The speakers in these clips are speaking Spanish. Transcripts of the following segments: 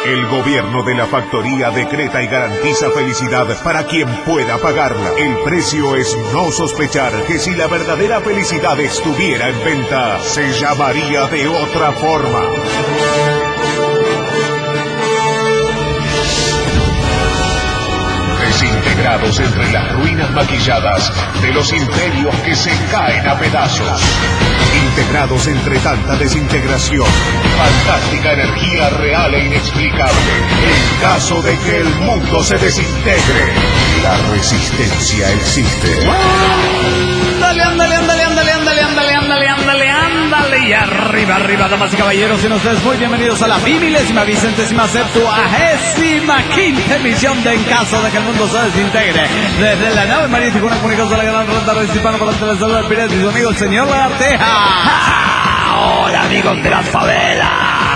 El gobierno de la factoría decreta y garantiza felicidad para quien pueda pagarla. El precio es no sospechar que si la verdadera felicidad estuviera en venta, se llamaría de otra forma. Desintegrados entre las ruinas maquilladas de los imperios que se caen a pedazos. Integrados entre tanta desintegración, fantástica energía real e inexplicable. En caso de que el mundo se desintegre, la resistencia existe. Ándale, y arriba, damas y caballeros, y ustedes muy bienvenidos a la 27ª emisión de En Caso de que el Mundo se Desintegre. Desde la nave marítima, una comunicación de la gran ronda hispano por la televisión del Pirata y su amigo el señor Lagarteja. Hola, amigos de las favelas.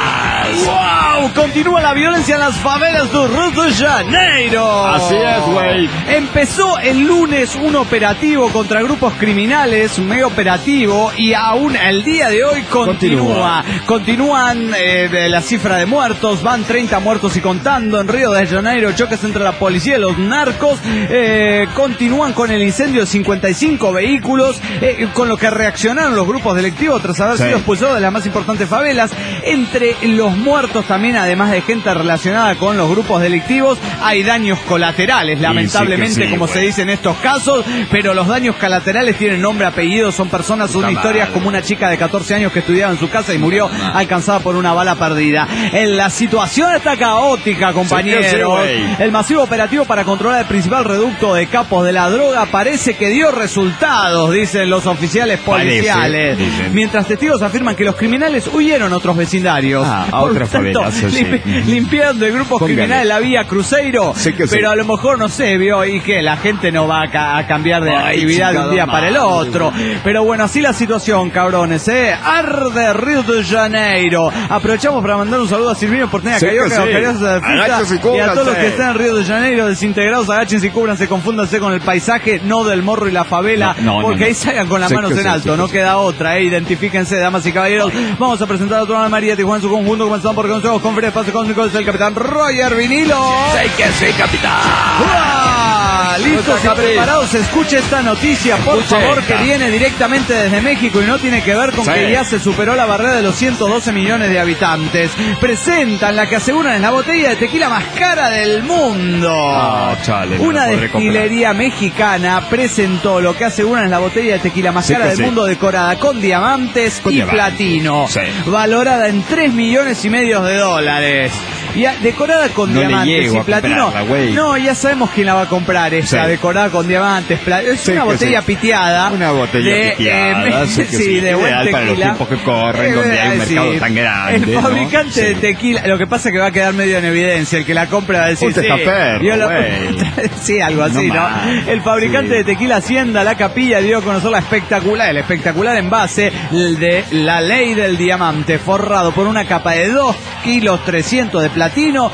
¡Wow! Continúa la violencia en las favelas de Río de Janeiro. Así es, güey. Empezó el lunes un operativo contra grupos criminales, un mega operativo, y aún el día de hoy Continúan la cifra de muertos, van 30 muertos y contando en Río de Janeiro, choques entre la policía y los narcos, continúan con el incendio de 55 vehículos, con lo que reaccionaron los grupos delictivos tras haber sido expulsados de las más importantes favelas. Entre los muertos también, además de gente relacionada con los grupos delictivos, hay daños colaterales, lamentablemente, como se dice en estos casos, pero los daños colaterales tienen nombre, apellido, son personas, son historias, como una chica de 14 años que estudiaba en su casa y murió alcanzada por una bala perdida. La situación está caótica, compañeros. El masivo operativo para controlar el principal reducto de capos de la droga parece que dio resultados, dicen los oficiales policiales. Mientras testigos afirman que los criminales huyeron a otros vecindarios. A otras favelas. Limpiando de grupos criminales la vía Cruzeiro. Pero a lo mejor, no sé, vio, y que la gente no va a cambiar de actividad de un día para el otro. Pero bueno, así la situación, cabrones, Arde Río de Janeiro. Aprovechamos para mandar un saludo a Silvino Porteña, y a todos los que están en Río de Janeiro desintegrados, agáchense y cúbranse, confúndanse con el paisaje, no del morro y la favela, porque ahí salgan con las manos en alto, no queda otra, identifíquense, damas y caballeros. Vamos a presentar a toda la María Tijuana en su conjunto, comenzando por consejos, conferencias, espacio cósmico, es el capitán Roger Vinilo. Sí, capitán. Listos y preparados, escuche esta noticia, por favor, que viene directamente desde México y no tiene que ver con que ya se superó la barrera de los 112 millones de habitantes. Presentan la que aseguran es la botella de tequila más cara del mundo. Una destilería mexicana presentó lo que aseguran es la botella de tequila más cara del mundo, decorada con diamantes y platino, valorada en $3,5 millones de dólares. Ya, decorada con diamantes y platino. No, ya sabemos quién la va a comprar esta, decorada con diamantes, es una botella piteada. Una botella piteada. De buen tequila. Para los tiempos que corren, donde hay un mercado tan grande. El fabricante de tequila, lo que pasa es que va a quedar medio en evidencia. El que la compra va a decir, algo así, ¿no? El fabricante de tequila Hacienda La Capilla dio a conocer el espectacular envase de la ley del diamante, forrado por una capa de 2,3 kilos de platino,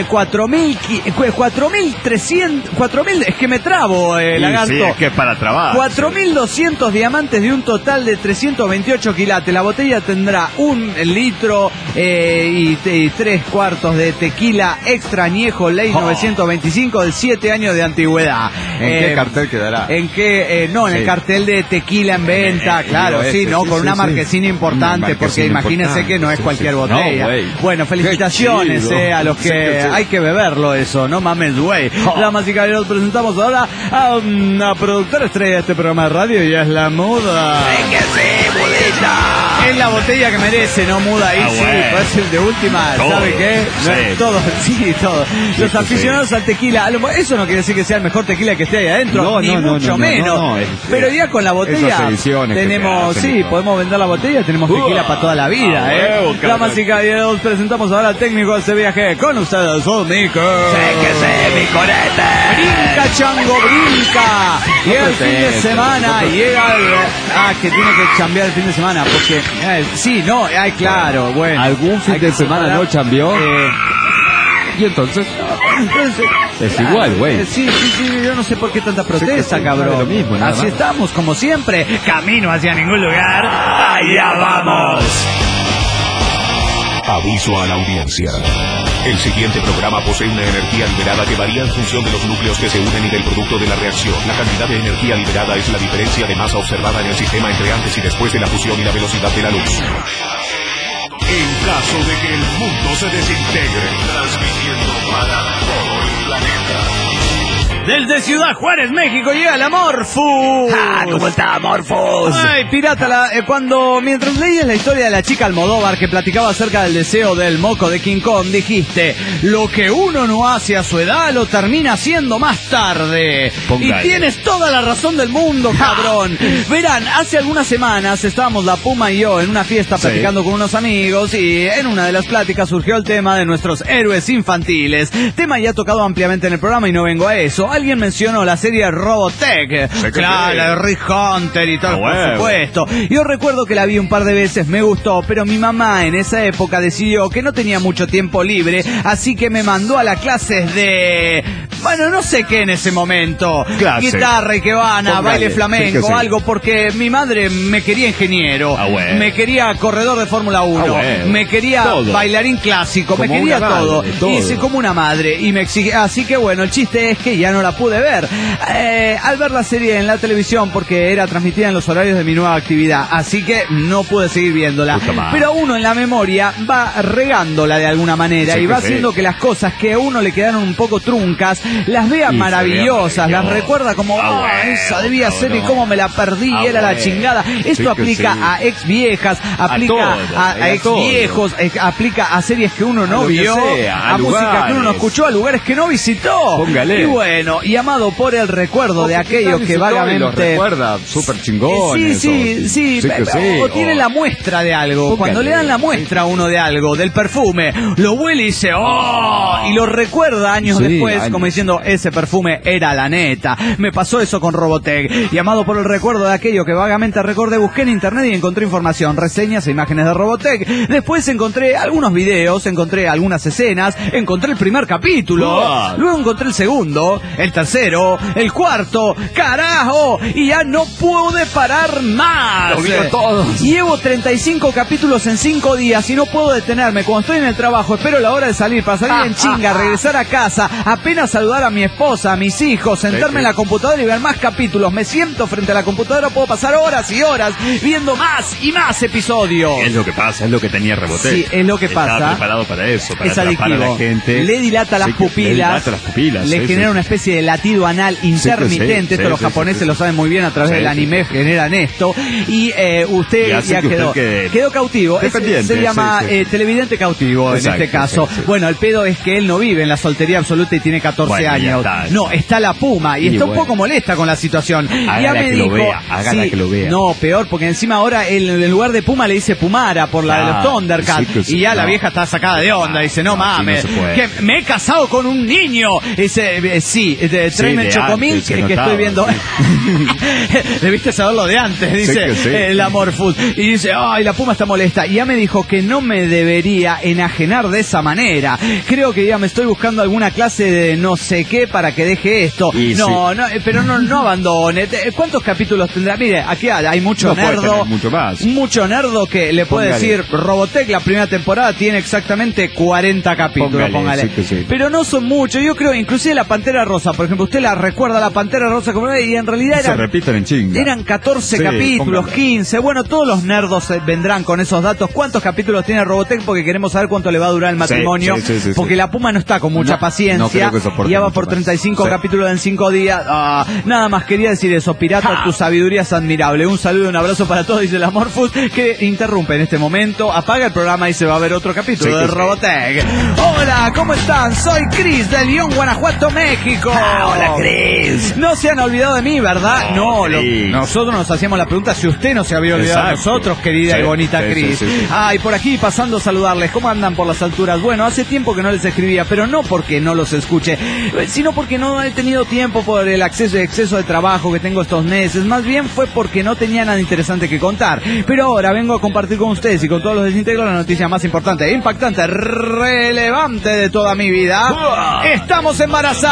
4.300, es que me trabo, Lagarto. Sí, es que es para trabajo. 4.200 diamantes de un total de 328 quilates. La botella tendrá 1 litro y 3/4 de tequila extra añejo, ley 925, de 7 años de antigüedad. ¿En qué cartel quedará? En el cartel de tequila en venta, con una marquesina importante, porque imagínense que no es cualquier botella. Bueno, felicitaciones a los que hay que beberlo eso, no mames, güey. Damas y caballeros, presentamos ahora a una productora estrella de este programa de radio, y es la Muda. Es la botella que merece, no Muda, ahí puede ser de última, ¿sabe qué? Todo. Los aficionados al tequila, eso no quiere decir que sea el mejor tequila que esté ahí adentro, ni mucho menos. Pero ya con la botella tenemos, podemos vender la botella, tenemos tequila para toda la vida, Damas y caballeros, presentamos ahora al técnico de este viaje, con ustedes, Nico. Mi corete. Brinca, chango, brinca. Llega el fin de semana, que tiene que chambear el fin de semana, porque, claro, bueno. ¿Algún fin de semana no chambeó? ¿Y entonces? Es igual, güey. Sí, yo no sé por qué tanta protesta, cabrón. Lo mismo, así estamos, como siempre. Camino hacia ningún lugar. Allá vamos. Aviso a la audiencia. El siguiente programa posee una energía liberada que varía en función de los núcleos que se unen y del producto de la reacción. La cantidad de energía liberada es la diferencia de masa observada en el sistema entre antes y después de la fusión y la velocidad de la luz. En caso de que el mundo se desintegre, transmitiendo para todo el planeta. Desde Ciudad Juárez, México, llega la Morfus. ¿Cómo está, Morfus? Ay, pirata, mientras leías la historia de la chica Almodóvar que platicaba acerca del deseo del moco de King Kong, dijiste, lo que uno no hace a su edad lo termina haciendo más tarde. Póngale. Y tienes toda la razón del mundo, cabrón. Verán, hace algunas semanas estábamos la Puma y yo en una fiesta platicando con unos amigos y en una de las pláticas surgió el tema de nuestros héroes infantiles. Tema ya tocado ampliamente en el programa y no vengo a eso. Alguien mencionó la serie Robotech. Claro, la de Rick Hunter y tal, por supuesto. Yo recuerdo que la vi un par de veces, me gustó, pero mi mamá en esa época decidió que no tenía mucho tiempo libre, así que me mandó a las clases de... Bueno, no sé qué en ese momento. Guitarra, ikebana, baile flamenco, algo, porque mi madre me quería ingeniero, me quería corredor de Fórmula 1, me quería bailarín clásico, como me quería todo. Hice como una madre y me exigía. Así que bueno, el chiste es que ya no la pude ver. Al ver la serie en la televisión, porque era transmitida en los horarios de mi nueva actividad, así que no pude seguir viéndola. Pero uno en la memoria va regándola de alguna manera y va haciendo que las cosas que a uno le quedaron un poco truncas las vea maravillosas, las recuerda como esa debía ser y cómo me la perdí, era la chingada. Esto aplica a ex viejas, aplica a ex viejos, aplica a series que uno no vio, a música que uno no escuchó, a lugares que no visitó. Póngale. Y bueno, y amado por el recuerdo de aquellos que vagamente los recuerda súper chingones. Sí, o tiene la muestra de algo. Cuando le dan la muestra a uno de algo, del perfume, lo huele y dice y lo recuerda años después, como diciendo, ese perfume era la neta. Me pasó eso con Robotech. Y amado por el recuerdo de aquello que vagamente recordé, busqué en internet y encontré información, reseñas e imágenes de Robotech. Después encontré algunos videos, encontré algunas escenas, encontré el primer capítulo, luego encontré el segundo, el tercero, el cuarto, carajo, y ya no pude parar más. Lo vi todos. Llevo 35 capítulos en 5 días y no puedo detenerme. Cuando estoy en el trabajo, espero la hora de salir, para salir en chinga, regresar a casa, apenas saludar a mi esposa, a mis hijos, sentarme en la computadora y ver más capítulos. Me siento frente a la computadora, puedo pasar horas y horas viendo más y más episodios. Es lo que pasa, es lo que tenía Robotech. Sí, es lo que pasa. Estaba preparado para eso, para es atrapar a la gente. Le dilata las pupilas. Le genera una especie de latido anal intermitente. Esto los japoneses lo saben muy bien, a través del anime generan esto. Y usted ya quedó cautivo. Se llama televidente cautivo en este caso. Bueno, el pedo es que él no vive en la soltería absoluta y tiene 14 años. No, está la Puma y está un poco molesta con la situación. Ya me dijo, hágala que lo vea. No, peor, porque encima ahora en lugar de Puma le dice Pumara por la de los Thundercats. Y ya la vieja está sacada de onda. Dice, no mames, que me he casado con un niño. Dice, tráeme el chocomil que estoy viendo. Debiste saberlo de antes, dice el Amorfood. Y dice, la Puma está molesta. Y ya me dijo que no me debería enajenar de esa manera. Creo que ya me estoy buscando alguna clase de no sé qué para que deje esto. Pero no abandone. ¿Cuántos capítulos tendrá? Mire, aquí hay mucho nerdo. Mucho nerdo que le puede decir, Robotech, la primera temporada tiene exactamente 40 capítulos, póngale. Pero no son muchos. Yo creo, inclusive la Pantera Rosa, por ejemplo, usted la recuerda la Pantera Rosa como y en realidad se repiten en chinga. Eran 14 capítulos, 15. Bueno, todos los nerdos vendrán con esos datos. ¿Cuántos capítulos tiene Robotech? Porque queremos saber cuánto le va a durar el matrimonio. Porque la Puma no está con mucha paciencia. Ya va por 35 capítulos en 5 días. Nada más quería decir eso. Pirata, tu sabiduría es admirable. Un saludo, un abrazo para todos, dice el Amorphous, que interrumpe en este momento. Apaga el programa y se va a ver otro capítulo de Robotech. Hola, ¿cómo están? Soy Chris de León, Guanajuato, México. Hola, Chris. No se han olvidado de mí, ¿verdad? No, nosotros nos hacíamos la pregunta si usted no se había olvidado de nosotros, querida y bonita Chris. Y por aquí pasando a saludarles. ¿Cómo andan por las alturas? Bueno, hace tiempo que no les escribía, pero no porque no los escuche, sino porque no he tenido tiempo por el exceso de trabajo que tengo estos meses. Más bien fue porque no tenía nada interesante que contar. Pero ahora vengo a compartir con ustedes y con todos los desintegros la noticia más importante, impactante, relevante de toda mi vida. ¡Estamos embarazados!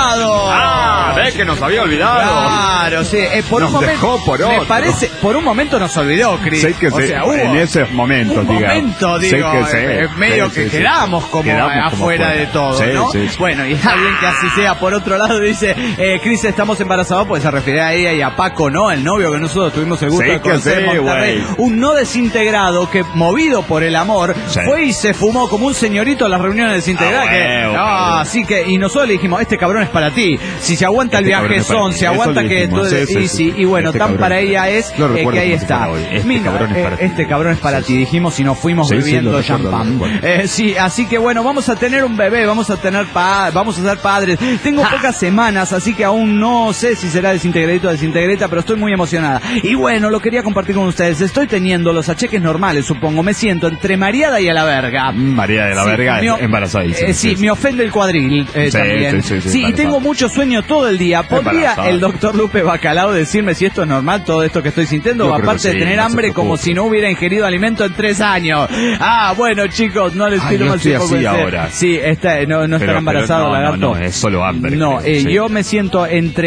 ves que nos había olvidado. Claro, sí. Por Nos un momento, dejó por me otro. parece, por un momento nos olvidó, Cris. Sé que o sea, hubo en esos momentos, un momento, digo, medio que quedamos como afuera de todo, sí, ¿no? Sí, sí. Bueno, y está bien que así sea. Por otro lado, dice, Cris, estamos embarazados, pues se refiere a ella y a Paco, ¿no? El novio que nosotros tuvimos el gusto de conocer en Monterrey. Un no desintegrado que, movido por el amor, fue y se fumó como un señorito a las reuniones desintegradas. Así que, y nosotros le dijimos, este cabrón es para ti. Si se aguanta el viaje si aguanta que... Y bueno, tan para ella es que ahí está. Este cabrón es para ti, dijimos, y nos fuimos bebiendo champán. Sí, así que bueno, vamos a tener un bebé, vamos a ser padres. Tengo pocas semanas, así que aún no sé si será desintegradito o desintegreta, pero estoy muy emocionada. Y bueno, lo quería compartir con ustedes. Estoy teniendo los acheques normales, supongo. Me siento entre mareada y a la verga. María de la verga, embarazadísima. Sí, me ofende el cuadril también. Sí, y tengo mucho sueño todo el día. ¿Podría el doctor Lupe Bacalao decirme si esto es normal, todo esto que estoy sintiendo? Aparte de tener hambre como si no hubiera ingerido alimento en 3 años. Bueno, chicos, no les pido más tiempo. Ahora. Sí, no estar embarazado, lagarto. No, es solo hambre. No, yo me siento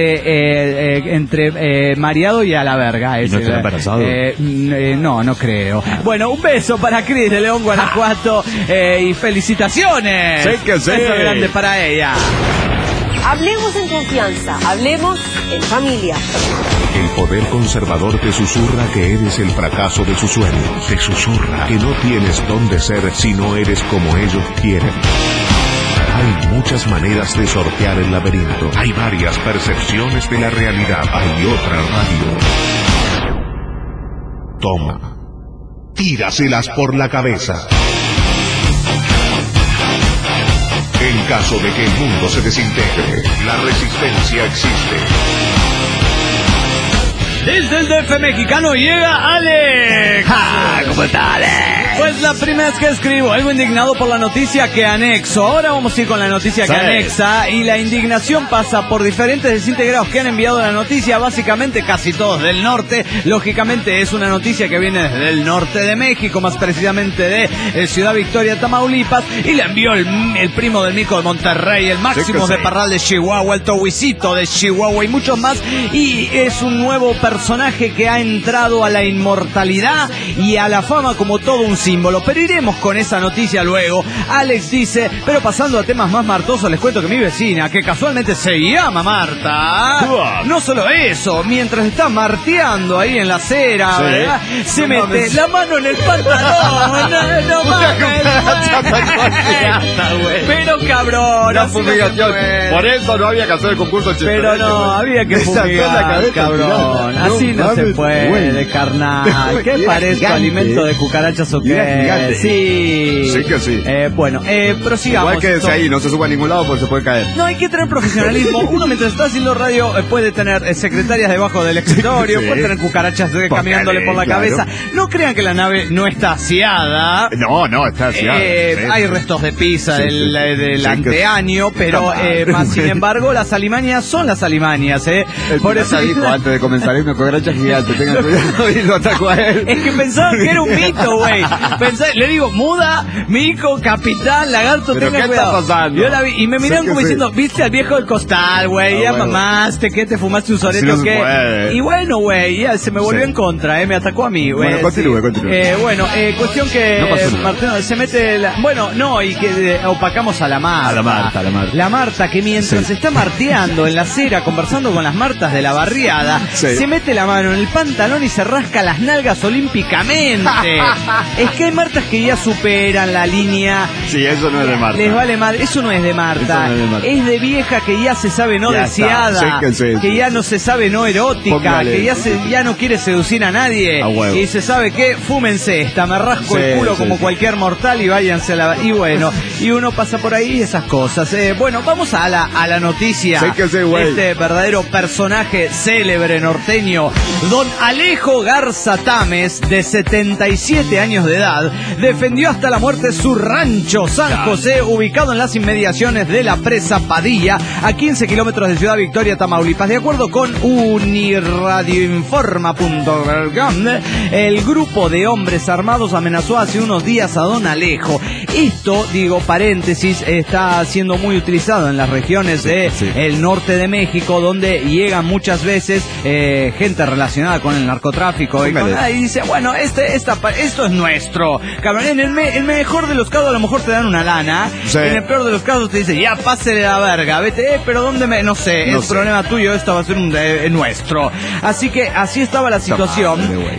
entre mareado y a la verga. ¿Y no estás embarazado? No creo. Bueno, un beso para Cris de León, Guanajuato, y felicitaciones. Sé que sí. Beso grande para ella. Hablemos en confianza, hablemos en familia. El poder conservador te susurra que eres el fracaso de sus sueños. Te susurra que no tienes dónde ser si no eres como ellos quieren. Hay muchas maneras de sortear el laberinto. Hay varias percepciones de la realidad. Hay otra radio. Toma. Tíraselas por la cabeza. En caso de que el mundo se desintegre, la resistencia existe. Desde el DF mexicano llega Alex. ¿Cómo está, Alex? Pues la primera vez que escribo, algo indignado por la noticia que anexo. Ahora vamos a ir con la noticia que anexa. Y la indignación pasa por diferentes desintegrados que han enviado la noticia, básicamente casi todos del norte. Lógicamente es una noticia que viene desde el norte de México, más precisamente de Ciudad Victoria, Tamaulipas. Y la envió el primo del Mico de Monterrey, el Máximo de Parral de Chihuahua, el Tohuicito de Chihuahua y muchos más. Y es un nuevo personaje que ha entrado a la inmortalidad y a la fama como todo un símbolo, pero iremos con esa noticia luego. Alex dice, pero pasando a temas más martosos, les cuento que mi vecina, que casualmente se llama Marta, no solo eso, mientras está marteando ahí en la acera, ¿verdad? Se mete la mano en el pantalón. No mames, pero cabrón, la fumigación. Por eso no había que hacer el concurso. Pero no, había que fumigar, cabrón. Así no se puede, carnal. ¿Qué parece alimento de cucarachas o qué? Sí que sí. Bueno, prosigamos. Igual quédese ahí, no se suba a ningún lado porque se puede caer. No, hay que tener profesionalismo. Uno mientras está haciendo radio puede tener secretarias debajo del escritorio, puede tener cucarachas caminándole por la cabeza. No crean que la nave no está aseada. No, está aseada. Hay restos de pizza del anteaño, pero más sin embargo las alimañas son las alimañas, Por eso dijo antes de comenzar, hay una cucaracha gigante, tengan cuidado, y lo atacó a él. Es que pensaban que era un mito, güey. Le digo, muda, mico, capitán, lagarto, tengan cuidado. Está pasando? Yo la vi y me miraron como diciendo, viste al viejo del costal, güey, ya mamaste, ¿qué? ¿Te fumaste un soreto? No ¿qué? Y bueno, güey, ya se me volvió en contra, me atacó a mí, güey. Bueno, continúe. Cuestión que Martino se mete y que opacamos a la Marta. La Marta que mientras está marteando en la acera, conversando con las Martas de la barriada, se mete la mano en el pantalón y se rasca las nalgas olímpicamente. Es que hay Martas que ya superan la línea. Sí, eso no es de Marta. Les vale madre, eso no es de Marta. Es de vieja que ya se sabe no deseada, que ya no se sabe no erótica, que ya no quiere seducir a nadie. Y se sabe que fúmense esta, me rasco el culo como cualquier mortal y váyanse a la... Y bueno, y uno pasa por ahí esas cosas. Bueno, vamos a la noticia. Este verdadero personaje célebre norteño, don Alejo Garza Tames, de 77 años de edad, defendió hasta la muerte su rancho San José, ubicado en las inmediaciones de la presa Padilla, a 15 kilómetros de Ciudad Victoria, Tamaulipas. De acuerdo con Uniradioinforma.com, el grupo de hombres armados amenazó hace unos días a don Alejo. Esto, digo, paréntesis, está siendo muy utilizado en las regiones del norte de México, donde llegan muchas veces gente relacionada con el narcotráfico y dice, bueno, esto es nuestro, cabrón. En el mejor de los casos a lo mejor te dan una lana, en el peor de los casos te dice, ya pásele la verga, vete, pero ¿dónde no sé, es problema tuyo, esto va a ser nuestro. Así que así estaba la situación.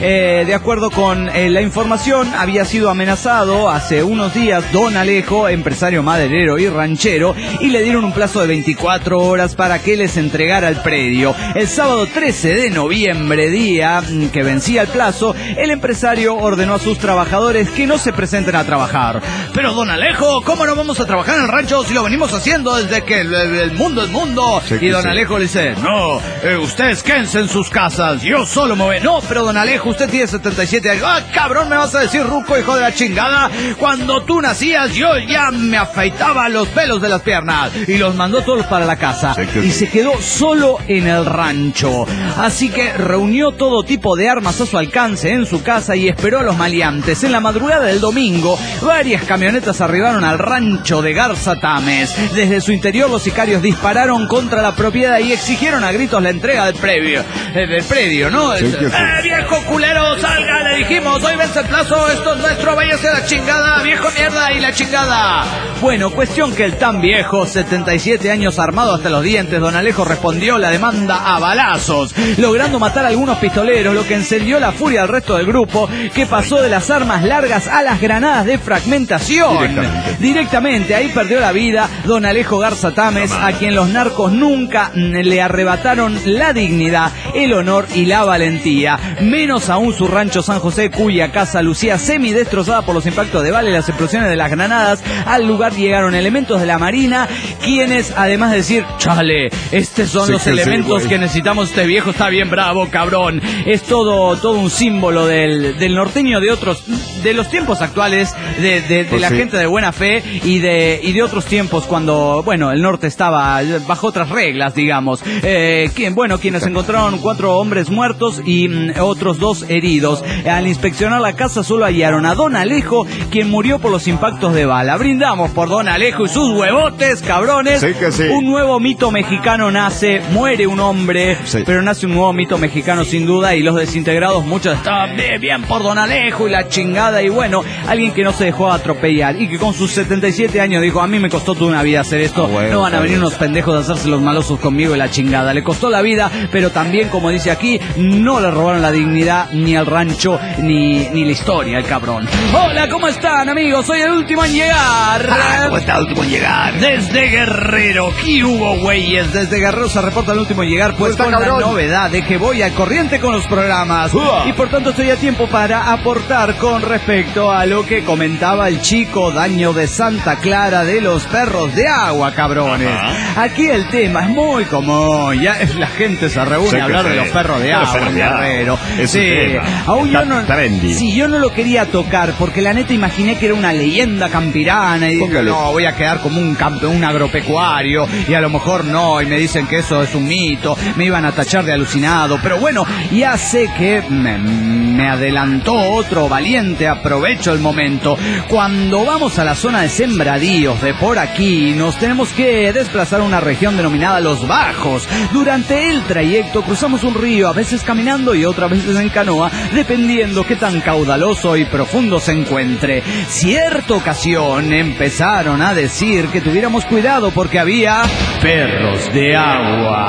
De acuerdo con la información, había sido amenazado hace unos días Don Alejo, empresario maderero y ranchero, y le dieron un plazo de 24 horas para que les entregara el predio. El sábado 13 de noviembre, día que vencía el plazo, el empresario ordenó a sus trabajadores que no se presenten a trabajar. Pero Don Alejo, ¿cómo no vamos a trabajar en el rancho si lo venimos haciendo desde que el mundo es mundo? Y Don Alejo le dice, no, ustedes quédense en sus casas, yo solo me voy. No, pero Don Alejo, usted tiene 77 años. ¡Ah, cabrón, me vas a decir ruco, hijo de la chingada! Cuando tú nacías, yo ya me afeitaba los pelos de las piernas. Y los mandó todos para la casa. Y se quedó solo en el rancho. Así que reunió todo tipo de armas a su alcance en su casa y esperó a los maleantes. En la madrugada del domingo, varias camionetas arribaron al rancho de Garzatames. Desde su interior, los sicarios dispararon contra la propiedad y exigieron a gritos la entrega del predio, ¿no? Viejo culero, salga, le dijimos, hoy vence el plazo, esto es nuestro, váyase a la chingada, viejo mierda y la chingada. Bueno, cuestión que el tan viejo, 77 años, armado hasta los dientes, Don Alejo respondió la demanda a balazos, logrando matar a algunos pistoleros, lo que encendió la furia al resto del grupo, que pasó de las armas largas a las granadas de fragmentación. Directamente, ahí perdió la vida Don Alejo Garzatames, a quien los narcos nunca le arrebataron la dignidad, el honor y la valentía, menos aún su rancho San José, cuya casa lucía semidestrozada por los impactos de bala y las explosiones de las granadas. Al lugar llegaron elementos de la Marina, quienes, además de decir, chale, estos son los elementos que necesitamos, este viejo está bien bravo, cabrón. Es todo un símbolo del norteño de los tiempos actuales, de la gente de buena fe y de otros tiempos cuando, bueno, el norte estaba bajo otras reglas, digamos. Quienes encontraron 4 hombres muertos y otros 2 heridos. Al inspeccionar la casa solo hallaron a Don Alejo, quien murió por los impactos de bala. Brindamos por Don Alejo y sus huevotes, cabrones. Un nuevo mito mexicano nace, muere un hombre, pero nace un nuevo mito mexicano sin duda, y los desintegrados muchos estaban bien por Don Alejo y la chingada, y bueno, alguien que no se dejó atropellar y que con sus 77 años dijo, a mí me costó toda una vida hacer esto, no van a venir unos pendejos a hacerse los malosos conmigo y la chingada. Le costó la vida, pero también, como dice aquí, no le robaron la dignidad, ni el rancho, ni la historia, el cabrón. Hola, ¿cómo están, amigos? Soy el último en llegar. ¿Cómo está el último en llegar? Desde Guerrero, ¿qué hubo, güeyes? Desde Guerrero se reporta el último en llegar, pues con la novedad de que voy al corriente con los programas. Y por tanto estoy a tiempo para aportar con respecto a lo que comentaba el chico Daño de Santa Clara de los perros de agua, cabrones. Aquí el tema es muy común, ya la gente se reúne a hablar de los perros de agua en Guerrero. Aún yo no lo quería tocar porque la neta imaginé que era una leyenda campirana y dije, no, voy a quedar como un agropecuario y a lo mejor no, y me dicen que eso es un mito, me iban a tachar de alucinado, pero bueno, ya sé que me adelantó otro valiente, aprovecho el momento. Cuando vamos a la zona de sembradíos de por aquí, nos tenemos que desplazar a una región denominada Los Bajos. Durante el trayecto cruzamos un río, a veces caminando y otras veces en canoa, dependiendo qué tan caudaloso y profundo se encuentre. Cierta ocasión empezaron a decir que tuviéramos cuidado porque había perros de agua.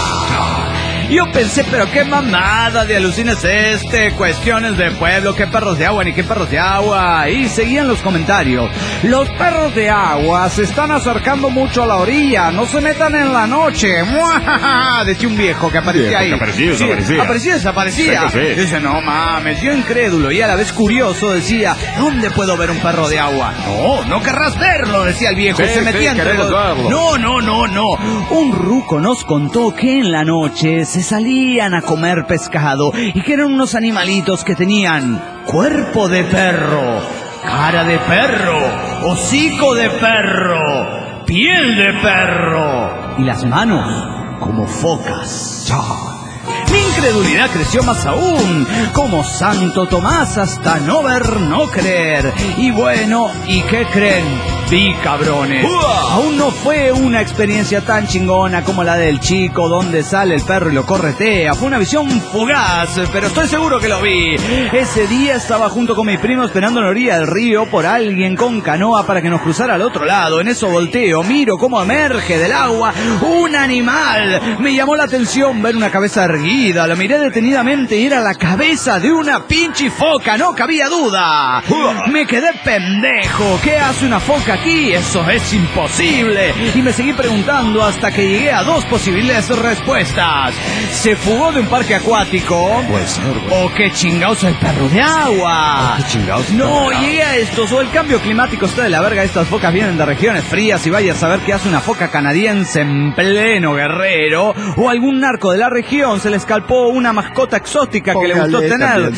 Yo pensé, pero qué mamada de alucines cuestiones de pueblo, qué perros de agua, ni qué perros de agua. Y seguían los comentarios. Los perros de agua se están acercando mucho a la orilla, no se metan en la noche. ¡Muajaja! Decía un viejo que aparecía ahí. Desaparecía. Dice, no mames, yo incrédulo y a la vez curioso decía, ¿dónde puedo ver un perro de agua? No querrás verlo, decía el viejo. Se metía entre los... No. Un ruco nos contó que en la noche se salían a comer pescado y que eran unos animalitos que tenían cuerpo de perro, cara de perro, hocico de perro, piel de perro y las manos como focas. incredulidad creció más aún, como Santo Tomás hasta no ver, no creer. Y bueno, ¿y qué creen? Vi, cabrones. Aún no fue una experiencia tan chingona como la del chico donde sale el perro y lo corretea. Fue una visión fugaz, pero estoy seguro que lo vi. Ese día estaba junto con mi primo esperando en la orilla del río por alguien con canoa para que nos cruzara al otro lado. En eso volteo, miro cómo emerge del agua un animal. Me llamó la atención ver una cabeza erguida. Lo miré detenidamente y era la cabeza de una pinche foca, no cabía duda. Me quedé pendejo. ¿Qué hace una foca aquí? Eso es imposible. Y me seguí preguntando hasta que llegué a dos posibles respuestas. ¿Se fugó de un parque acuático? Puede ser, güey. ¿O qué chingados el perro de agua? ¿Qué chingados? No, llegué a estos. O el cambio climático está de la verga. Estas focas vienen de regiones frías y vaya a saber qué hace una foca canadiense en pleno Guerrero. O algún narco de la región se le escalpó una mascota exótica que le gustó tener.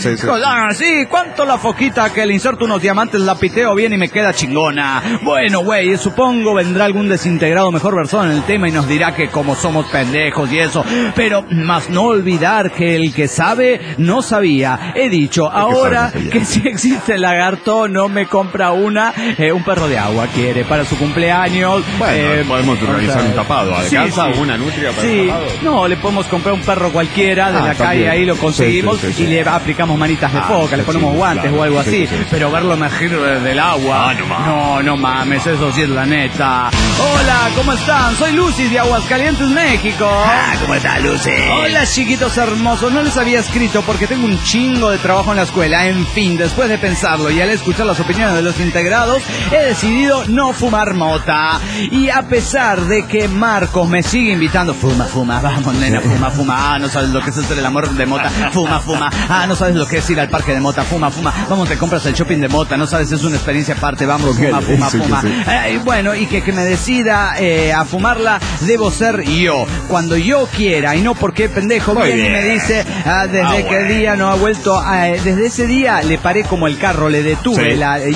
Sí, ¿cuánto la foquita que le inserto unos diamantes, la piteo bien y me queda chingona? Bueno, güey, supongo vendrá algún desintegrado mejor versado en el tema y nos dirá que como somos pendejos y eso. Pero más no olvidar que el que sabe no sabía. He dicho, ahora que si existe el lagarto no me compra un perro de agua quiere para su cumpleaños. Bueno, podemos organizar un tapado. ¿Alcanza una nutria para el tapado? No, le podemos comprar un perro cualquiera de la calle, ahí lo conseguimos y le aplicamos manitas de foca, le ponemos guantes o algo así. Pero verlo emergir del agua, no mames, eso sí es la neta. Hola, ¿cómo están? Soy Lucy de Aguascalientes, México. ¿Cómo está, Lucy? Hola, chiquitos hermosos. No les había escrito porque tengo un chingo de trabajo en la escuela. En fin, después de pensarlo y al escuchar las opiniones de los integrados, he decidido no fumar mota. Y a pesar de que Marcos me sigue invitando, fuma, vamos nena, fuma, no sabes lo que es hacer el amor de mota, fuma, no sabes lo que es ir al parque de mota, fuma, vamos, te compras el shopping de mota, no sabes, es una experiencia aparte, vamos, fuma. Bueno, y que me decida a fumarla, debo ser yo, cuando yo quiera, y no porque pendejo viene y me dice, desde que día no ha vuelto, desde ese día le paré como el carro, le detuve,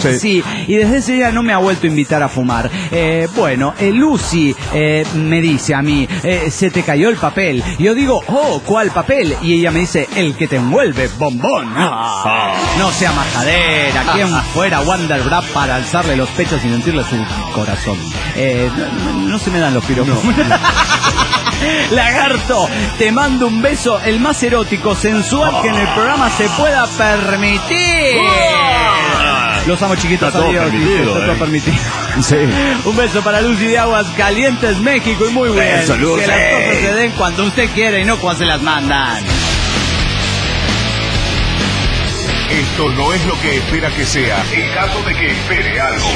y desde ese día no me ha vuelto a invitar a fumar. Bueno, Lucy me dice a mí, se te cayó el papel. Yo digo, oh, ¿cuál papel? Y ella me dice, el que te envuelve, bombón. No sea majadera, ¿quién fuera Wonder Bra para alzarle los pechos y sentirle su corazón? No se me dan los piropos. Lagarto, te mando un beso, el más erótico, sensual que en el programa se pueda permitir. Los amo, chiquitos, está todo permitido, está todo permitido. Sí. Un beso para Lucy de Aguascalientes, México, y muy bien. Eso, Lucy. Que las cosas se den cuando usted quiere y no cuando se las mandan. Esto no es lo que espera que sea, en caso de que espere algo.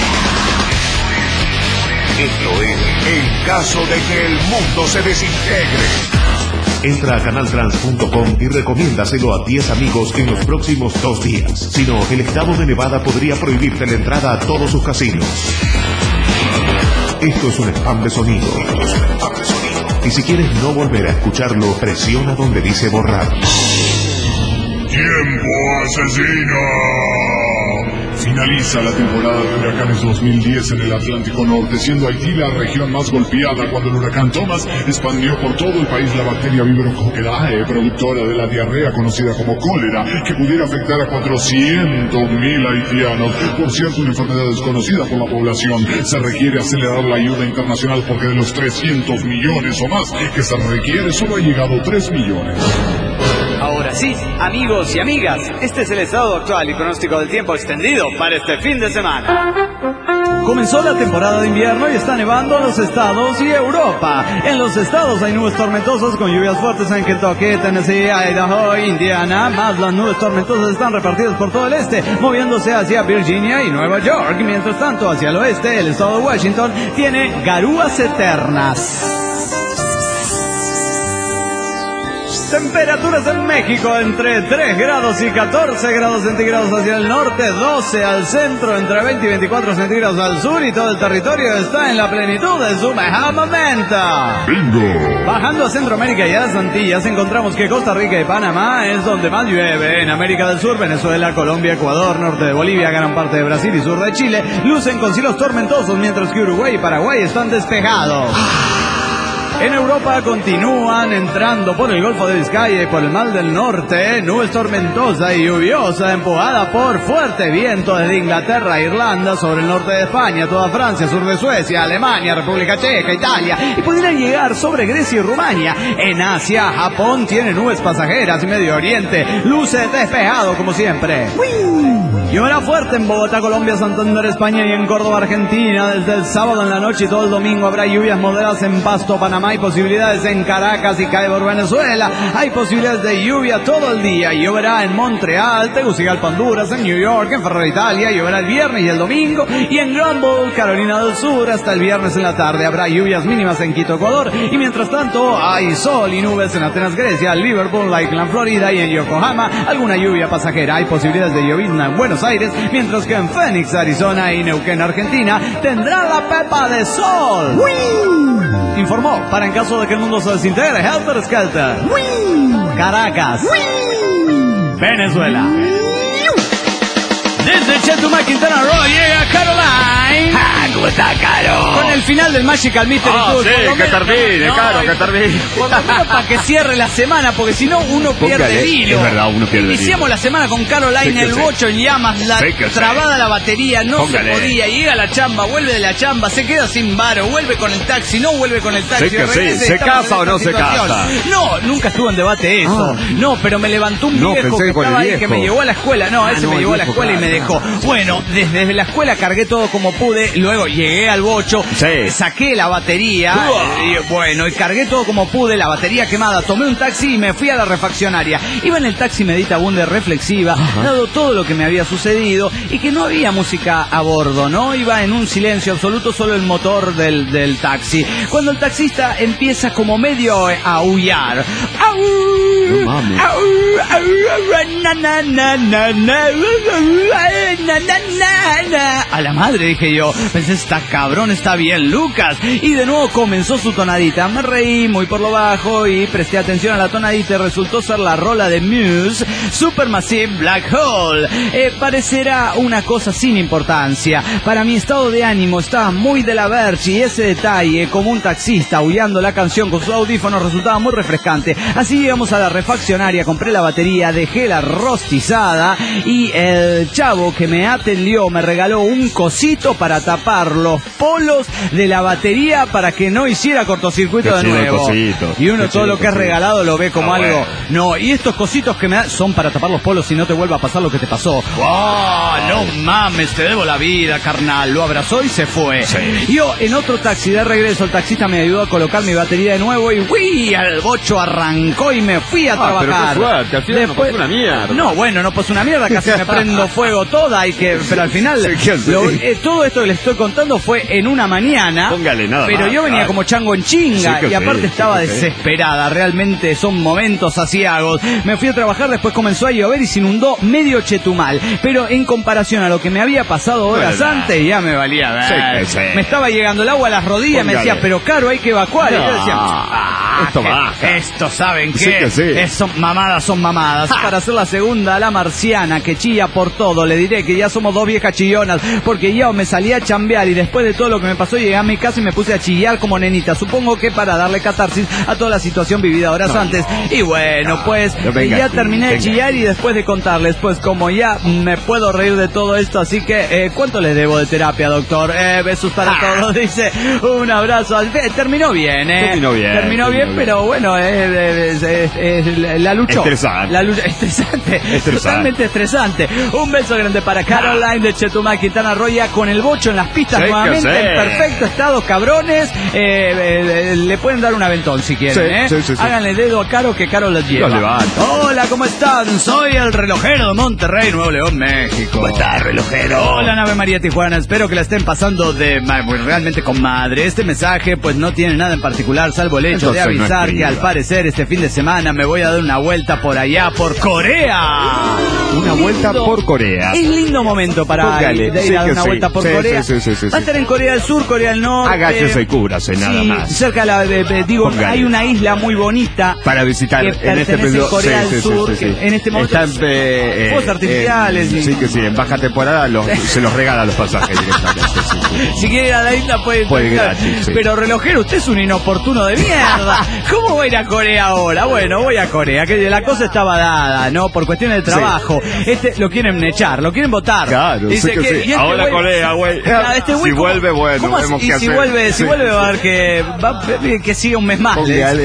Esto es en caso de que el mundo se desintegre. Entra a canaltrans.com y recomiéndaselo a 10 amigos en los próximos 2 días. Si no, el estado de Nevada podría prohibirte la entrada a todos sus casinos. Esto es un spam de sonido. Y si quieres no volver a escucharlo, presiona donde dice borrar. ¡Tiempo asesino! Finaliza la temporada de huracanes 2010 en el Atlántico Norte, siendo Haití la región más golpeada cuando el huracán Thomas expandió por todo el país la bacteria Vibrio coccerae, productora de la diarrea conocida como cólera, que pudiera afectar a 400,000 haitianos. Por cierto, una enfermedad desconocida por la población. Se requiere acelerar la ayuda internacional porque de los 300 millones o más que se requiere, solo ha llegado 3 millones. Ahora sí, amigos y amigas, este es el estado actual y pronóstico del tiempo extendido para este fin de semana. Comenzó la temporada de invierno y está nevando en los estados y Europa. En los estados hay nubes tormentosas con lluvias fuertes en Kentucky, Tennessee, Idaho, Indiana. Más las nubes tormentosas están repartidas por todo el este, moviéndose hacia Virginia y Nueva York. Mientras tanto, hacia el oeste, el estado de Washington tiene garúas eternas. Temperaturas en México entre 3 grados y 14 grados centígrados hacia el norte, 12 al centro, entre 20 y 24 centígrados al sur, y todo el territorio está en la plenitud de su mejor momento. ¡Bingo! Bajando a Centroamérica y a las Antillas, encontramos que Costa Rica y Panamá es donde más llueve. En América del Sur, Venezuela, Colombia, Ecuador, norte de Bolivia, gran parte de Brasil y sur de Chile lucen con cielos tormentosos, mientras que Uruguay y Paraguay están despejados. En Europa continúan entrando por el Golfo de Vizcaya y por el Mar del Norte nubes tormentosas y lluviosas empujadas por fuerte viento desde Inglaterra e Irlanda sobre el norte de España, toda Francia, sur de Suecia, Alemania, República Checa, Italia y pudieran llegar sobre Grecia y Rumania. En Asia, Japón tiene nubes pasajeras y Medio Oriente luce despejado como siempre. Lloverá fuerte en Bogotá, Colombia, Santander, España y en Córdoba, Argentina. Desde el sábado en la noche y todo el domingo habrá lluvias moderadas en Pasto, Panamá. Hay posibilidades en Caracas y Caibo, Venezuela. Hay posibilidades de lluvia todo el día. Lloverá en Montreal, Tegucigalpa, Honduras, en New York, en Ferrara, Italia. Lloverá el viernes y el domingo. Y en Grumble, Carolina del Sur, hasta el viernes en la tarde. Habrá lluvias mínimas en Quito, Ecuador. Y mientras tanto, hay sol y nubes en Atenas, Grecia, Liverpool, Lakeland, Florida y en Yokohama. Alguna lluvia pasajera. Hay posibilidades de llovizna en Buenos Aires, mientras que en Phoenix, Arizona y Neuquén, Argentina, tendrá la pepa de sol. ¡Wii! Informó, para en caso de que el mundo se desintegre, Helter Skelter. ¡Wii! Caracas. ¡Wii! Venezuela. Desde Chetumal, Quintana Roo, llega Caroline. ¿Cómo está, Caro? Con el final del Magical Mystery Tour. Sí, que termine, Caro, que termine. Por lo menos para que cierre la semana, porque si no uno pierde el hilo. Es verdad, uno pierde el hilo. Iniciamos la semana con Caroline, el bocho en llamas, trabada la batería, no se podía, llega a la chamba, vuelve de la chamba, se queda sin varo, vuelve con el taxi, no vuelve con el taxi. ¿Se casa o no se casa? No, nunca estuvo en debate eso. No, pero me levantó un viejo que estaba ahí, que me llevó a la escuela. No, ese me llevó a la escuela y me dejó. Bueno, desde la escuela cargué todo como pude, luego llegué al bocho, saqué la batería, y cargué todo como pude, la batería quemada, tomé un taxi y me fui a la refaccionaria. Iba en el taxi meditabunda reflexiva, dado todo lo que me había sucedido y que no había música a bordo, ¿no? Iba en un silencio absoluto, solo el motor del taxi. Cuando el taxista empieza como medio a aullar. No mames. A la madre, dije yo. Pensé, está cabrón, está bien, Lucas. Y de nuevo comenzó su tonadita. Me reí muy por lo bajo y presté atención a la tonadita y resultó ser la rola de Muse, Supermassive Black Hole. Parecerá una cosa sin importancia. Para mi estado de ánimo estaba muy de la verge y ese detalle, como un taxista aullando la canción con sus audífonos, resultaba muy refrescante. Así llegamos a la refaccionaria, compré la batería, dejé la rostizada y el chavo que me atendió me regaló un cosito para tapar los polos de la batería para que no hiciera cortocircuito de nuevo. Y uno todo lo que es regalado lo ve como algo. No, y estos cositos que me dan son para tapar los polos y no te vuelva a pasar lo que te pasó. No mames, te debo la vida, carnal. Lo abrazó y se fue. Yo en otro taxi de regreso, el taxista me ayudó a colocar mi batería de nuevo y ¡uy! El bocho arrancó y me fui a trabajar. Pero qué suerte, al final no pasó una mierda. No, bueno, no pasó una mierda, casi me prendo fuego toda, pero al final todo esto que les estoy contando fue en una mañana. Póngale nada pero más, yo venía como chango en chinga y aparte estaba sí. desesperada. Realmente son momentos asiagos. Me fui a trabajar, después comenzó a llover y se inundó medio Chetumal. Pero en comparación a lo que me había pasado horas antes, ya me valía ver. Me estaba llegando el agua a las rodillas. Me decía, pero Caro, hay que evacuar. Y yo decía, esto ¿saben qué? Son mamadas. Para hacer la segunda, la marciana que chilla por todo, le diré que ya somos dos viejas chillonas, porque yo me salí a chambear y después de todo lo que me pasó llegué a mi casa y me puse a chillar como nenita, supongo que para darle catarsis a toda la situación vivida horas antes. Y bueno, pues ya terminé de chillar y después de contarles, pues como ya me puedo reír de todo esto, así que ¿cuánto les debo de terapia, doctor? Besos para todos, dice, un abrazo. Terminó bien, Terminó bien, pero bueno, la luchó. Estresante. Totalmente estresante. Un beso grande para Caroline de Chetumal, Quintana Roo, con el bocho en las pistas nuevamente, en perfecto estado, cabrones. Le pueden dar un aventón si quieren, Sí. Háganle dedo a Caro, que Caro los lleva. Hola, ¿cómo están? Soy el relojero de Monterrey, Nuevo León, México. ¿Cómo estás, relojero? Hola, Nave María Tijuana, espero que la estén pasando realmente con madre. Este mensaje pues no tiene nada en particular, salvo el hecho de avisar que al parecer este fin de semana me voy a dar una vuelta por allá, por Corea. una vuelta por Corea. Es lindo momento para ir a dar una vuelta por Corea. Sí. Va a estar en Corea del Sur, Corea del Norte. Agáchese y cúbrase, nada más. Cerca hay una isla muy bonita para visitar en Corea del Sur. En este momento están fuegos artificiales. Sí, que sí, en baja temporada se los regalan los pasajes directamente. Si quiere ir a la isla puede ir gratis. Pero relojero, usted es un inoportuno de mierda. ¿Cómo voy a ir a Corea ahora? Bueno, voy a Corea, que la cosa estaba dada, ¿no? Por cuestiones de trabajo. Lo quieren echar, lo quieren votar. Claro, dice que ahora Corea, güey. Si vuelve, bueno, vemos qué hacer. Si vuelve va a haber que siga un mes más.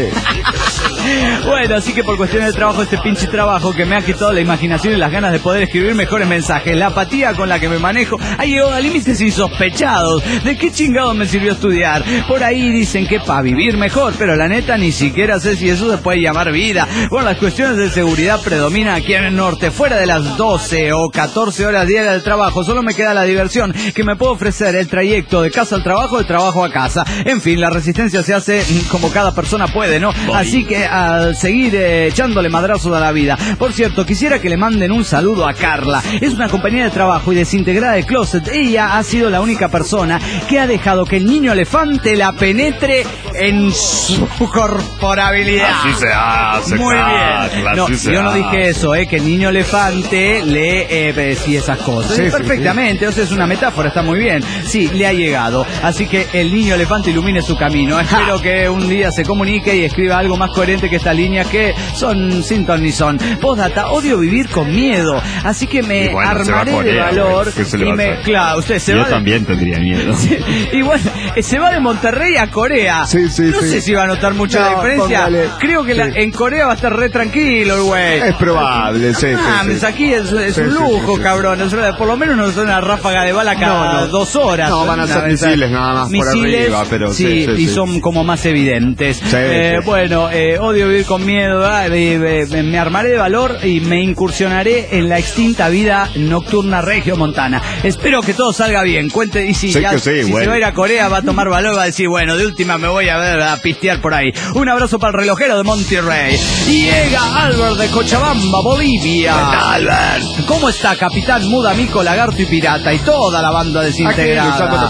Bueno, así que por cuestiones de trabajo, este pinche trabajo que me ha quitado la imaginación y las ganas de poder escribir mejores mensajes, la apatía con la que me manejo, ha llegado a límites insospechados. ¿De qué chingado me sirvió estudiar? Por ahí dicen que para vivir mejor, pero la neta ni siquiera sé si eso se puede llamar vida. Bueno, las cuestiones de seguridad predominan aquí en el norte. Fuera de las 12 o 14 horas diarias del trabajo, solo me queda la diversión que me puede ofrecer el trayecto de casa al trabajo, de trabajo a casa. En fin, la resistencia se hace como cada persona puede, ¿no? Así que al seguir echándole madrazos a la vida. Por cierto, quisiera que le manden un saludo a Carla. Es una compañera de trabajo y desintegrada de closet. Ella ha sido la única persona que ha dejado que el niño elefante la penetre en su corporabilidad. Así se hace. Muy bien. No, yo no dije eso, que el niño elefante le sí, esas cosas. Sí, perfectamente, sí. O sea, es una metáfora, está muy bien. Sí, le ha llegado. Así que el niño elefante ilumine su camino. Espero que un día se comunique y escriba algo más coherente que esta línea que son sin ton ni son. Postdata, odio vivir con miedo. Así que me armaré de valor. Claro, usted se va. Yo también tendría miedo. Sí, y bueno, se va de Monterrey a Corea. No sé si va a notar mucha diferencia. Póngale. Creo que en Corea va a estar re tranquilo el güey. Es probable, Aquí es un lujo, cabrón. Por lo menos no es una ráfaga de bala cada 2 horas. No, van a ser misiles nada más misiles, por arriba, pero y son como más evidentes. Bueno, odio vivir con miedo. Me armaré de valor y me incursionaré en la extinta vida nocturna regiomontana. Espero que todo salga bien. Cuente, y si se va a ir a Corea, va a tomar valor, va a decir, bueno, de última me voy a pistear por ahí. Un abrazo para el relojero de Monterrey. Llega Albert de Cochabamba, Bolivia. ¿Qué tal, Albert? ¿Cómo está, capitán Muda, Mico, Lagarto y Pirata y toda la banda desintegrada?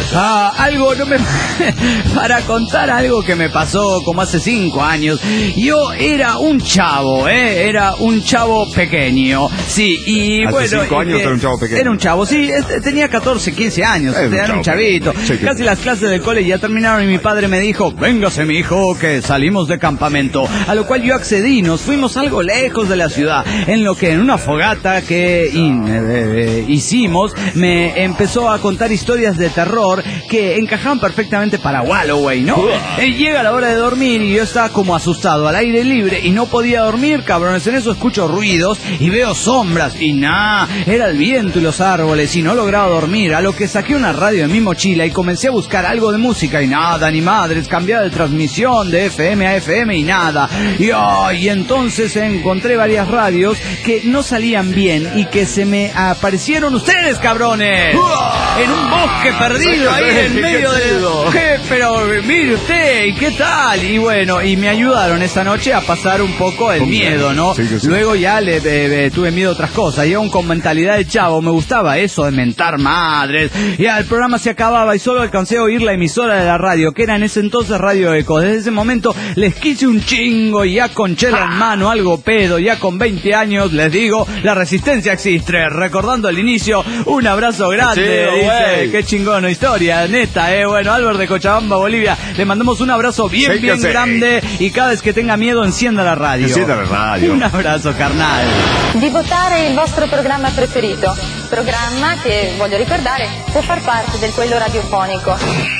Para contar algo que me pasó como hace 5 años. Yo era un chavo, era un chavo pequeño. Sí, y hace bueno. 5 años era un chavo pequeño. Era un chavo, sí, tenía 14, 15 años. Era un chavito. Casi las clases del cole ya terminaron y mi padre me dijo, véngase mi hijo, que salimos de campamento. A lo cual yo accedí, nos fuimos algo lejos de la ciudad, en lo que en una fogata que hicimos, me empezó a contar historias de terror que encajaban perfectamente para Walloway, ¿no? Llega la hora de dormir y yo estaba como asustado, al aire libre, y no podía dormir, cabrones. En eso escucho ruidos y veo sombras, y era el viento y los árboles, y no lograba dormir, a lo que saqué una radio en mi mochila y comencé a buscar algo de música, y nada, ni madres, cambiaba de transmisión de FM a FM y nada. Y entonces encontré varias radios que no salían bien y que se me aparecieron ustedes, cabrones, en un bosque perdido ahí en medio de... Pero mire usted, ¿y qué tal? Y bueno, y me ayudaron esta noche a pasar un poco el miedo, ¿no? Sí. Luego ya tuve miedo a otras cosas, y aún con mentalidad de chavo me gustaba eso de mentar madres. Ya el programa se acababa y solo alcancé a oír la emisora de la radio, que era en ese entonces Radio Eco. Desde ese momento les quise un chingo, y ya con chela en mano, algo pedo, ya con 20 años, les digo, la resistencia existe. Recordando el inicio, un abrazo grande, dice, qué chingona historia, neta, bueno, Albert de Cochabamba, Bolivia, le mandamos un abrazo bien grande, y cada vez que tenga miedo, encienda la radio. Encienda la radio. Un abrazo, carnal. Di votare il vostro programma preferito, programma che, voglio ricordare, può far parte del quello radiofonico.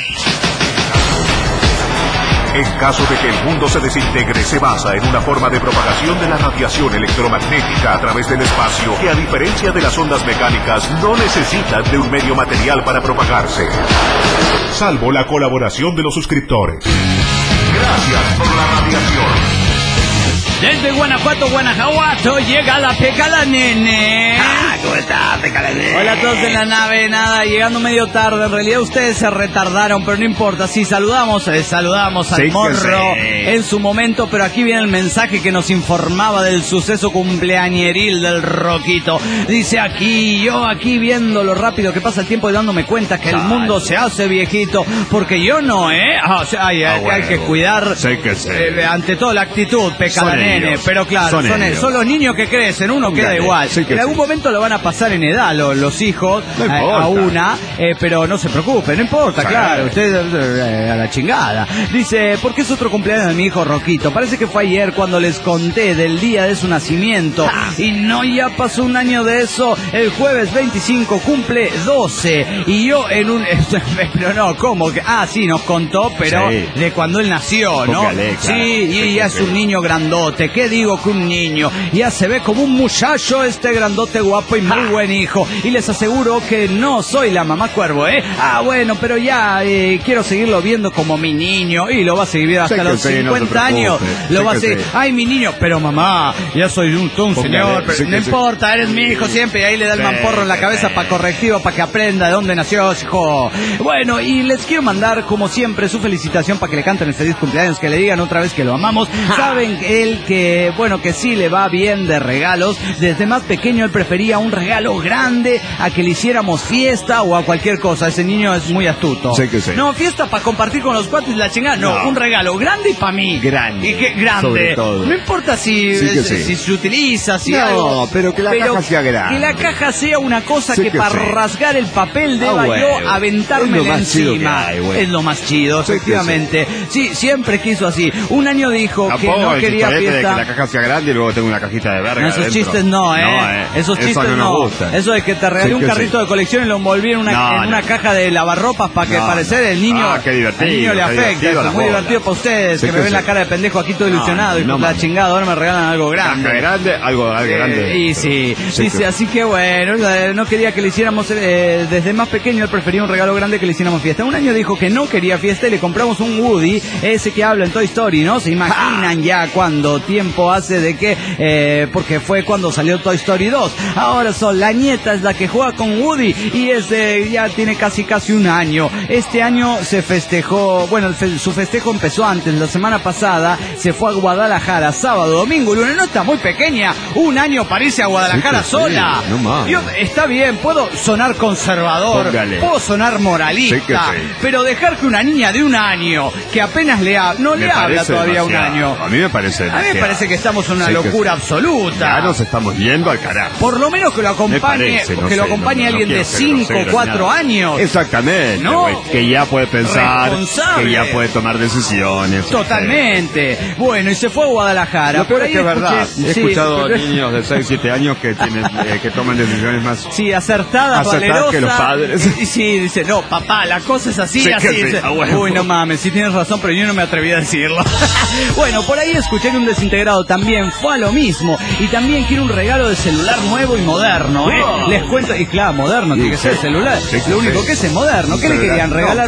En caso de que el mundo se desintegre, se basa en una forma de propagación de la radiación electromagnética a través del espacio que, a diferencia de las ondas mecánicas, no necesitan de un medio material para propagarse, salvo la colaboración de los suscriptores. Gracias por la radiación. Desde Guanajuato, Guanajuato, llega la Peca la Nene. ¿Cómo está, Peca la Nene? Hola a todos en la nave, nada, llegando medio tarde. En realidad ustedes se retardaron, pero no importa. Sí, saludamos al morro en su momento, pero aquí viene el mensaje que nos informaba del suceso cumpleañeril del Roquito. Dice yo aquí viendo lo rápido que pasa el tiempo y dándome cuenta que el mundo se hace viejito, porque yo no, hay que cuidar ante todo la actitud, Peca la Nene. Pero claro, son los niños que crecen, uno queda igual. En algún momento lo van a pasar en edad los hijos, a una, pero no se preocupe, no importa, claro, usted a la chingada. Dice, porque es otro cumpleaños de mi hijo Roquito. Parece que fue ayer cuando les conté del día de su nacimiento. Y no, ya pasó un año de eso. El jueves 25 cumple 12. Y yo en un... Pero no, ¿cómo? Sí, nos contó, pero de cuando él nació, ¿no? Sí, y ya es un niño grandote. ¿Qué digo que un niño? Ya se ve como un muchacho este grandote guapo y muy buen hijo. Y les aseguro que no soy la mamá cuervo, bueno, pero ya quiero seguirlo viendo como mi niño. Y lo va a seguir viendo hasta los 50 años. Lo va a seguir. Ay, mi niño. Pero mamá, ya soy un señor. Pero no importa, eres mi hijo siempre. Y ahí le da el mamporro en la cabeza para correctivo, para que aprenda de dónde nació, hijo. Bueno, y les quiero mandar, como siempre, su felicitación para que le canten el feliz cumpleaños, que le digan otra vez que lo amamos. Saben que sí le va bien de regalos. Desde más pequeño él prefería un regalo grande a que le hiciéramos fiesta o a cualquier cosa. Ese niño es muy astuto. No, fiesta para compartir con los cuates la chingada. No, un regalo grande y para mí. Grande. Y que grande. No importa si se utiliza, si algo. Pero que la caja sea grande. Que la caja sea una cosa que para rasgar el papel deba yo aventarme encima. Es lo más chido, efectivamente. Sí, siempre quiso así. Un año dijo que no quería fiesta. Que la caja sea grande y luego tengo una cajita de verga. Esos chistes no, esos chistes no. Eso de que te regalé un carrito de colección y lo envolví en una caja de lavarropas para que parecer el niño. Qué divertido. El niño le afecta. Es muy divertido para ustedes, que me ven la cara de pendejo aquí todo ilusionado y la chingada, ahora me regalan algo grande. Algo grande. Y sí, dice, así que bueno, no quería que le hiciéramos, desde más pequeño él prefería un regalo grande que le hiciéramos fiesta. Un año dijo que no quería fiesta y le compramos un Woody, ese que habla en Toy Story, ¿no? Se imaginan ya cuánto tiempo hace de que, porque fue cuando salió Toy Story 2. Ahora la nieta es la que juega con Woody y ya tiene casi un año. Este año se festejó, bueno, su festejo empezó antes, la semana pasada se fue a Guadalajara, sábado, domingo, lunes, no está muy pequeña, un año para irse a Guadalajara sola. Está bien, puedo sonar conservador, puedo sonar moralista, pero dejar que una niña de un año, que apenas no le habla todavía un año. A mí me parece que estamos en una locura absoluta. Ya nos estamos yendo al carajo. Por lo menos que lo acompañe alguien de 5 o 4 años. Exactamente. ¿No? Que ya puede pensar, que ya puede tomar decisiones. Totalmente. Bueno, y se fue a Guadalajara. Lo peor es que es verdad. He escuchado niños de 6, 7 años que toman decisiones más acertadas, valerosas que los padres. Sí, dice, no, papá, la cosa es así. Uy, no mames, sí tienes razón, pero yo no me atreví a decirlo. Bueno, por ahí escuché que un desintegrado también fue a lo mismo y también quiere un regalo de celular nuevo y moderno, Les cuento, y claro, moderno tiene que ser celular. Lo único que es moderno. ¿Qué le querían regalar?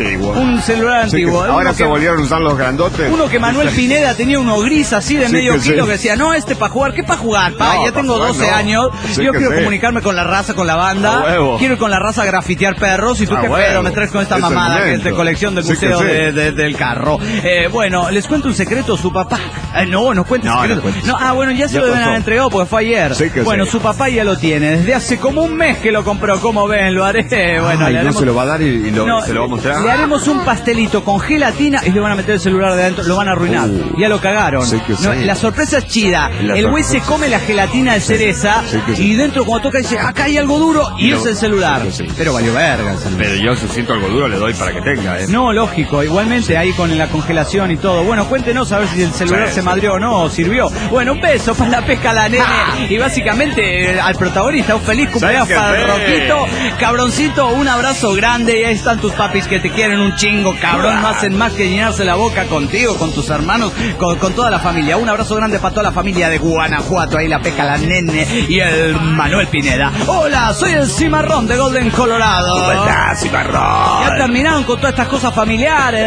Un celular antiguo. Ahora se volvieron a usar los grandotes. Uno que Manuel Pineda tenía uno gris así de medio kilo que decía, no, para jugar. ¿Qué para jugar? Ya tengo 12 años. Yo quiero comunicarme con la raza, con la banda. Quiero ir con la raza a grafitear perros. Y tú qué pedo me traes con esta mamada que es de colección de museo del carro. Bueno, les cuento un secreto. Su papá. No cuento un secreto. Bueno, ya se lo deben haber entregado porque fue ayer. Bueno, su papá ya lo tiene. Desde hace como un mes que lo compró. Como ven, lo haré. Bueno, no se lo va a dar y se lo va a mostrar. Le haremos un pastelito con gelatina y le van a meter el celular de adentro. Lo van a arruinar. Ya lo cagaron. La sorpresa es chida. El güey se come la gelatina de cereza y dentro cuando toca dice, acá hay algo duro y es el celular. Pero valió verga el celular. Pero yo si siento algo duro le doy para que tenga. No, lógico. Igualmente ahí con la congelación y todo. Bueno, cuéntenos a ver si el celular se madrió o no, o sirvió. Bueno, un beso para la Peca la Nene y básicamente al protagonista. Un feliz cumpleaños para el Roquito. Cabroncito, un abrazo grande. Y ahí están tus papis que te quieren un chingo, cabrón. No hacen más que llenarse la boca contigo, con tus hermanos, con toda la familia. Un abrazo grande para toda la familia de Guanajuato. Ahí la Peca la Nene y el Manuel Pineda. Hola, soy el Cimarrón de Golden, Colorado. ¿Cómo estás, Cimarrón? Ya terminaron con todas estas cosas familiares.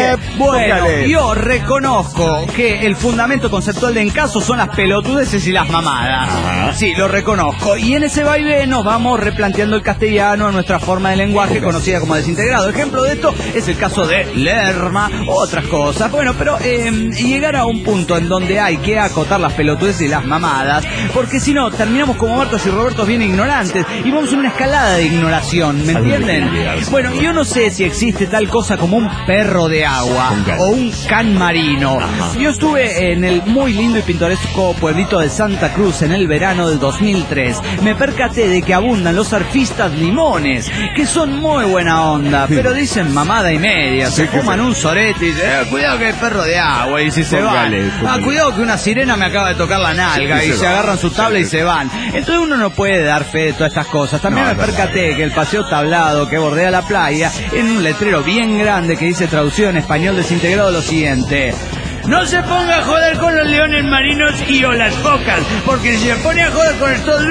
Bueno, póngale. yo reconozco que el fundamento conceptual de Encaso son las pelotudeces y las mamadas. Ajá. Sí, lo reconozco. Y en ese vaivén nos vamos replanteando el castellano, nuestra forma de lenguaje conocida como desintegrado. Ejemplo de esto es el caso de Lerma, otras cosas. Bueno, pero llegar a un punto en donde hay que acotar las pelotudeces y las mamadas, porque si no, terminamos como Martos y Robertos bien ignorantes y vamos en una escalada de ignoración, ¿me entienden? Bueno, yo no sé si existe tal cosa como un perro de agua o un can marino. Yo estuve en el muy lindo y pintoresco pueblito de Santa Cruz en el verano del 2003. Me percaté de que abundan los surfistas limones, que son muy buena onda, pero dicen mamada y media, se fuman un sorete y dicen, cuidado que es perro de agua, y si se van, cuidado que una sirena me acaba de tocar la nalga, y se agarran su tabla y se van. Entonces uno no puede dar fe de todas estas cosas. También me percaté que el paseo tablado que bordea la playa, en un letrero bien grande que dice traducido en español desintegrado lo siguiente: no se ponga a joder con los leones marinos y o las focas, porque si se pone a joder con estos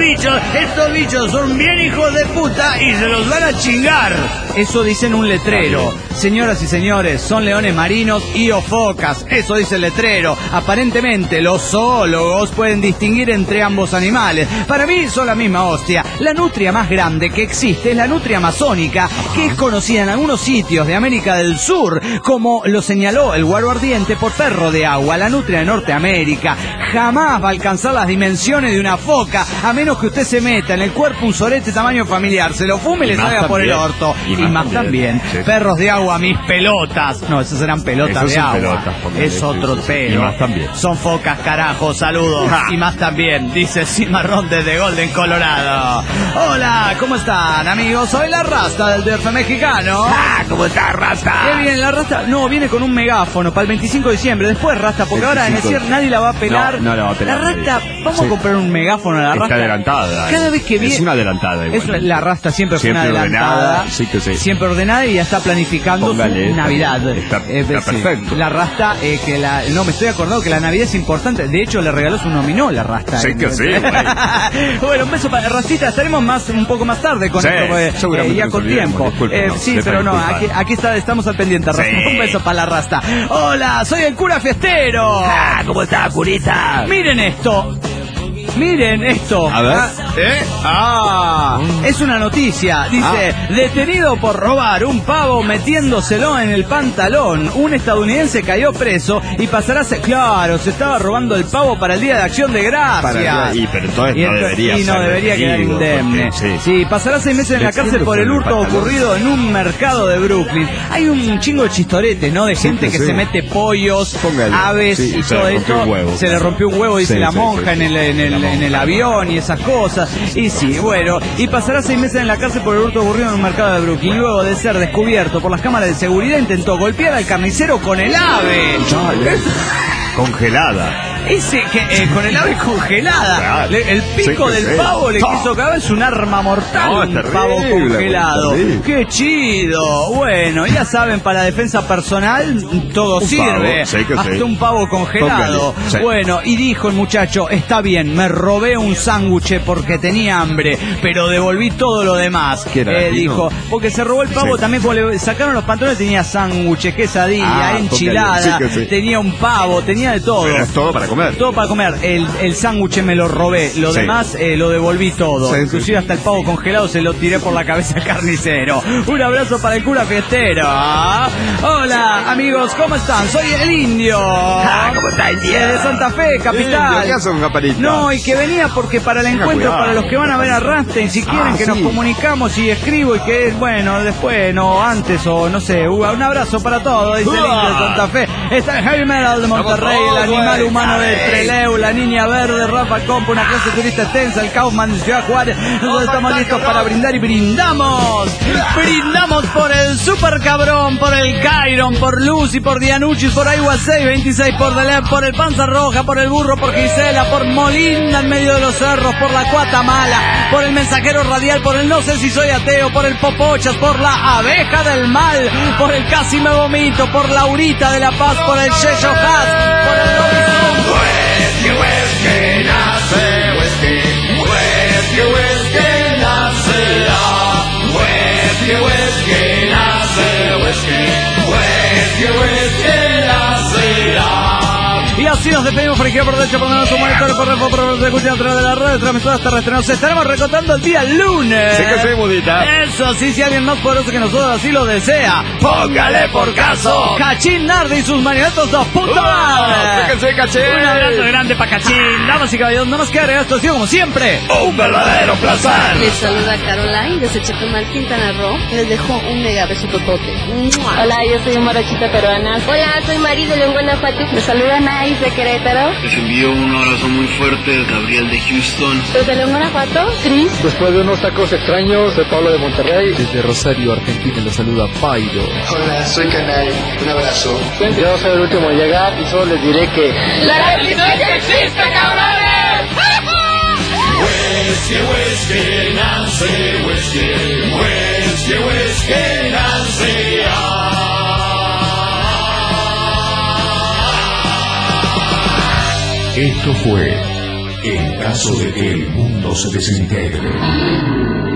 bichos son bien hijos de puta y se los van a chingar. Eso dice en un letrero. Señoras y señores, son leones marinos y o focas. Eso dice el letrero. Aparentemente los zoólogos pueden distinguir entre ambos animales. Para mí son la misma hostia. La nutria más grande que existe es la nutria amazónica, que es conocida en algunos sitios de América del Sur, como lo señaló el guaro ardiente, por perro de agua. La nutria de Norteamérica jamás va a alcanzar las dimensiones de una foca, a menos que usted se meta en el cuerpo un sorete tamaño familiar, se lo fume y le salga por el orto. Y más también. Sí. Perros de agua, mis pelotas. No, esas eran pelotas de agua. Pelotas, es otro pelo. Y más también. Son focas, carajo, saludos. Y más también, dice Cimarrón desde Golden, Colorado. Hola, ¿cómo están, amigos? Soy la Rasta del DF mexicano. ¿Cómo estás, Rasta? ¿Qué viene la Rasta? No, viene con un megáfono para el 25 de diciembre. Después Rasta, porque ahora en el cierre nadie la va a pelar. No la va a pelar. La Rasta, vamos a comprar un megáfono a la Rasta. Está adelantada. Cada vez que viene. Es una adelantada igual. La Rasta siempre fue una adelantada. Ordenada, sí que sí. Siempre ordenada y ya está planificando su Navidad. Está perfecto. La Rasta, no, me estoy acordando que la Navidad es importante. De hecho, le regaló su nominó la Rasta. Sí que sí. Bueno, un beso para Rastita. Estaremos un poco más tarde con esto, ya con tiempo. Sí, pero no, aquí estamos al pendiente, Rasta. Sí. Un beso para la Rasta. Hola, soy el cura fiestero. ¿Cómo está, curita? Miren esto. A ver. Es una noticia. Dice, detenido por robar un pavo metiéndoselo en el pantalón. Un estadounidense cayó preso y pasará a ser... Claro, se estaba robando el pavo para el Día de Acción de Gracias. Pero entonces no debería quedar indemne. Sí, pasará 6 meses en la cárcel por el hurto ocurrido en un mercado de Brooklyn. Hay un chingo de chistoretes, ¿no? De gente que se mete pollos, aves y todo esto. Se le rompió un huevo, dice la monja en el avión y esas cosas. Y sí, bueno, y pasará 6 meses en la cárcel por el hurto ocurrido en un mercado de Brooklyn. Luego de ser descubierto por las cámaras de seguridad, intentó golpear al carnicero con el ave. Congelada. Ese que con el ave congelada, el pico del pavo le quiso caber, es un arma mortal, un pavo congelado. ¡Qué chido! Bueno, ya saben, para defensa personal todo sirve, hasta un pavo congelado. Bueno, y dijo el muchacho, está bien, me robé un sándwich porque tenía hambre, pero devolví todo lo demás. Dijo, porque se robó el pavo también, porque le sacaron los pantalones, tenía sándwiches, quesadilla, enchilada, tenía un pavo, tenía de todo. Pero es todo para comer. Todo para comer. El sándwich me lo robé. Lo demás lo devolví todo. Inclusive hasta el pavo congelado se lo tiré por la cabeza al carnicero. Un abrazo para el cura fiestero. Hola, amigos, ¿cómo están? Soy el Indio. ¿Cómo está el día? De Santa Fe, capital. No, y que venía porque para el encuentro, para los que van a ver a Rammstein, si quieren que nos comunicamos y escribo y que, bueno, después, no, antes o no sé. Un abrazo para todos, dice el Indio de Santa Fe. Está el Heavy Metal de Monterrey, el animal humano de Trelew, la niña verde, Rafa Compa, una clase turista extensa, el Kaufman de Ciudad Juárez. Nosotros estamos listos para brindar y brindamos. Brindamos por el Super Cabrón, por el Cairon, por Lucy, por Dianucci, por Iowa 626, por Delep, por el Panza Roja, por el Burro, por Gisela, por Molinda en medio de los cerros, por la Cuatamala, por el Mensajero Radial, por el No sé si soy ateo, por el Popochas, por la Abeja del Mal, por el Casi me vomito, por Laurita de la Paz, por el Checho Haas, por el Robinson. Whisky nace, whisky nace, whisky nace, whisky Y así nos despedimos por izquierda, por derecha, por menos, por monitor, por refo, por se escucha a través de la red, transmisión terrestre. Nos estaremos recontando el día lunes. Sí que sí, Budita. Eso sí, si alguien más poderoso que nosotros así lo desea, Póngale por caso. Cachín Nardi y sus marionetos de puta madre. Sí, Cachín. Un abrazo grande para Cachín. Damas y caballeros, no más que agregar, esto ha sido como siempre Un verdadero placer. Les saluda Caroline desde Chetumal, Quintana Roo. Les dejo un mega besutotote. Hola, yo soy un morochita peruana. Hola, soy Mari de León, Guanajuato. Les saluda Nais de Querétaro. Les envío un abrazo muy fuerte, Gabriel de Houston. Desde León, Guanajuato, Cris. Después de unos tacos extraños, soy Pablo de Monterrey. Desde Rosario, Argentina, los saluda Pairo. Hola, soy Canay. Un abrazo. Yo soy el último en llegar y solo les diré que... ¡La resistencia existe, cabrones! Whisky, whisky, Nancy, whisky, whisky, whisky, Nancy. Esto fue En caso de que el mundo se desintegre.